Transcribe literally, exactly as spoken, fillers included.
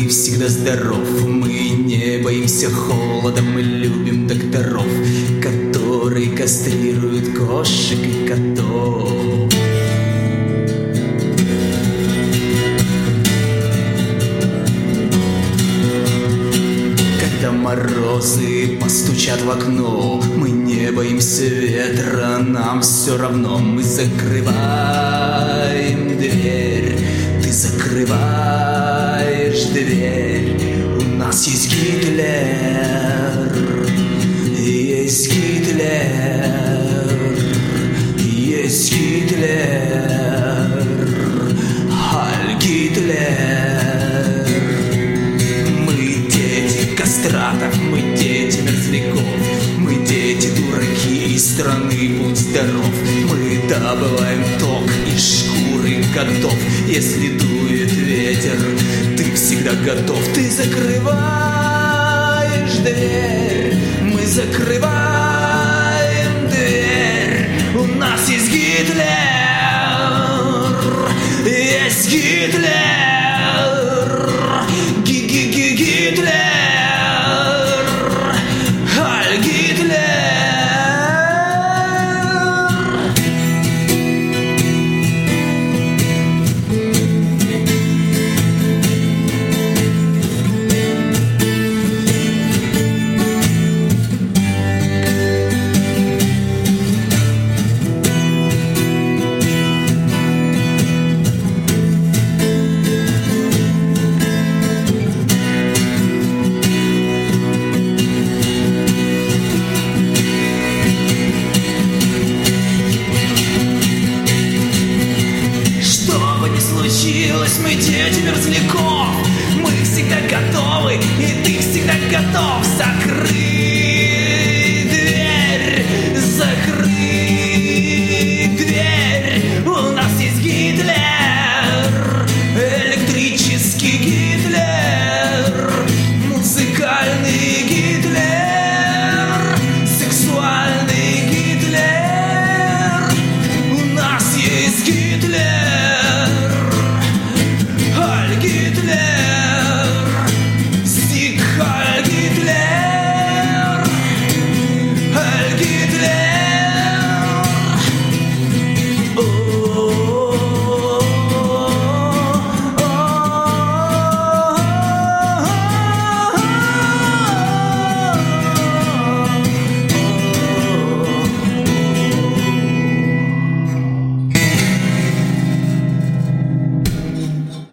всегда здоров. Мы не боимся холода, мы любим докторов, которые кастрируют кошек и котов. Когда морозы постучат в окно, мы не боимся ветра, нам все равно. Мы закрываем дверь, ты закрываешь дверь. У нас есть Гитлер, есть Гитлер, есть Гитлер, Хайль Гитлер. Мы дети кастратов, мы дети мерзляков, мы дети дураки из страны, будь здоров. Мы добываем ток из шкуры котов. Если дует ветер, ты всегда готов. Ты закрываешь дверь, мы закрываем дверь. У нас есть Гитлер, есть Гитлер, Ги-ги-ги-Гитлер, Хайль Гитлер. Мы дети мерзляков, мы всегда готовы, и ты всегда готов.